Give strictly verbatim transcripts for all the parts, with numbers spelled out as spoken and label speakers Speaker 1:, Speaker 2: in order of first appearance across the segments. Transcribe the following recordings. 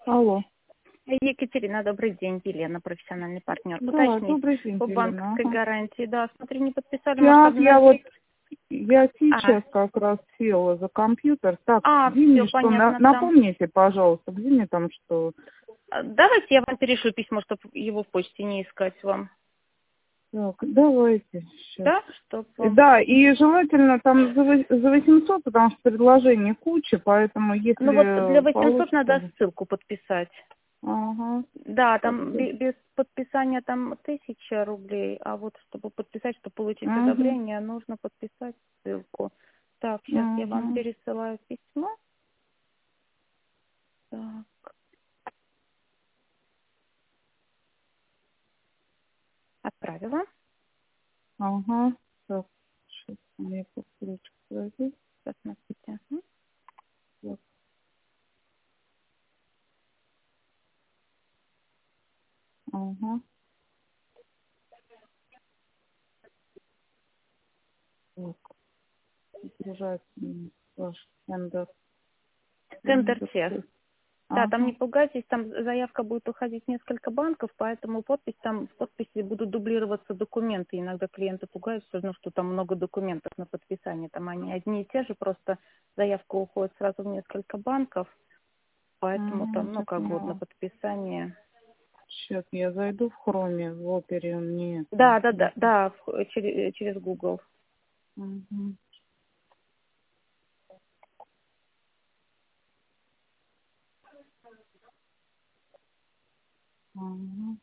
Speaker 1: Алло.
Speaker 2: Екатерина, добрый день. Елена, профессиональный партнер.
Speaker 1: Да,
Speaker 2: Уточнить
Speaker 1: добрый день,
Speaker 2: по
Speaker 1: Елена.
Speaker 2: банковской
Speaker 1: Ага.
Speaker 2: гарантии. Да, смотри, не подписали, может,
Speaker 1: Сейчас я вот,
Speaker 2: обновить.
Speaker 1: я
Speaker 2: А,
Speaker 1: сейчас как раз села за компьютер. Так,
Speaker 2: а
Speaker 1: где
Speaker 2: все
Speaker 1: мне что, на-
Speaker 2: понятно там.
Speaker 1: напомните, пожалуйста, где мне там что?
Speaker 2: А, Давайте я вам перешлю письмо, чтобы его в почте не искать вам.
Speaker 1: Так, давайте сейчас.
Speaker 2: Да, чтоб вам...
Speaker 1: Да, и желательно там за вось- за восемьсот, потому что предложений куча, поэтому
Speaker 2: Ну вот для
Speaker 1: если
Speaker 2: восьмисот надо
Speaker 1: получится...
Speaker 2: ссылку подписать.
Speaker 1: Ага.
Speaker 2: Да, там
Speaker 1: Как-то.
Speaker 2: бе- без подписания там тысяча рублей, а вот чтобы подписать, чтобы получить
Speaker 1: Угу.
Speaker 2: одобрение, нужно подписать ссылку. Так, сейчас я вам
Speaker 1: Угу.
Speaker 2: пересылаю письмо. Так, отправила.
Speaker 1: Ага. Так, сейчас мне ключ подожди.
Speaker 2: Посмотрите. Мгм.
Speaker 1: Так, ага. Так, загружается м, ваш тендер.
Speaker 2: Тендер
Speaker 1: Тендер
Speaker 2: тех.
Speaker 1: тест.
Speaker 2: Да, там не
Speaker 1: Ага.
Speaker 2: пугайтесь, там заявка будет уходить несколько банков, поэтому подпись там, в подписи будут дублироваться документы. Иногда клиенты пугаются, ну, что там много документов на подписание. Там они одни и те же, просто заявка уходит сразу в несколько банков, поэтому
Speaker 1: Ага,
Speaker 2: там, ну,
Speaker 1: я
Speaker 2: как вот на
Speaker 1: поняла.
Speaker 2: подписание.
Speaker 1: Сейчас я зайду в хроме, в опере мне это.
Speaker 2: Да, да, да, да, в- через, через Google.
Speaker 1: Угу. Ага.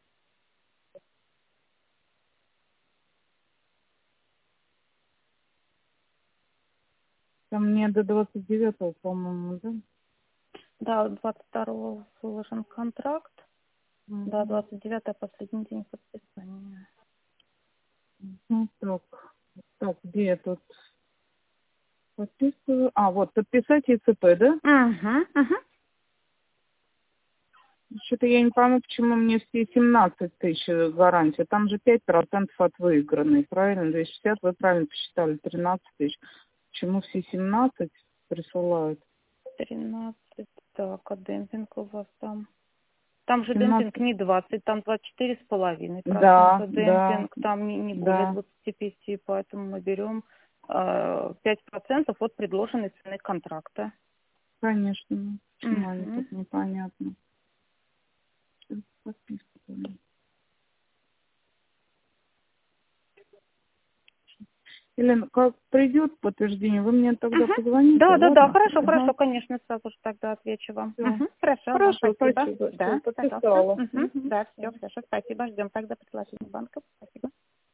Speaker 1: Там мне до двадцать девятого, по-моему, да?
Speaker 2: Да, двадцать второго выложен контракт, да,
Speaker 1: Угу.
Speaker 2: двадцать девятое последний день подписания.
Speaker 1: Ну, так, так, где я тут подписываю? А, вот, подписать ИЦП, да?
Speaker 2: Угу, угу.
Speaker 1: Что-то я не пойму, почему мне все семнадцать тысяч гарантия. Там же пять процентов от выигранной, правильно? двести шестьдесят, вы правильно посчитали, тринадцать тысяч. Почему все семнадцать присылают?
Speaker 2: тринадцать, так, а демпинг у вас там? Там же демпинг
Speaker 1: семнадцать.
Speaker 2: не двадцать, там двадцать четыре с половиной
Speaker 1: Да,
Speaker 2: процента
Speaker 1: да,
Speaker 2: демпинг, там не, не более
Speaker 1: да,
Speaker 2: двадцати пяти, поэтому мы берем э, пять процентов от предложенной цены контракта.
Speaker 1: конечно. Почему они
Speaker 2: Угу.
Speaker 1: так непонятно? Сейчас подписываю. Елена, как придет подтверждение, вы мне тогда
Speaker 2: Угу.
Speaker 1: позвоните,
Speaker 2: Да, да, да,
Speaker 1: ладно?
Speaker 2: хорошо,
Speaker 1: Ага.
Speaker 2: хорошо, конечно, сразу же тогда отвечу вам.
Speaker 1: Все.
Speaker 2: Угу. Хорошо, вам
Speaker 1: Хорошо,
Speaker 2: спасибо.
Speaker 1: спасибо. Все,
Speaker 2: Да, пожалуйста.
Speaker 1: подписала.
Speaker 2: Угу.
Speaker 1: Угу.
Speaker 2: Да, все, хорошо, спасибо. Ждем тогда предложение банков. Спасибо.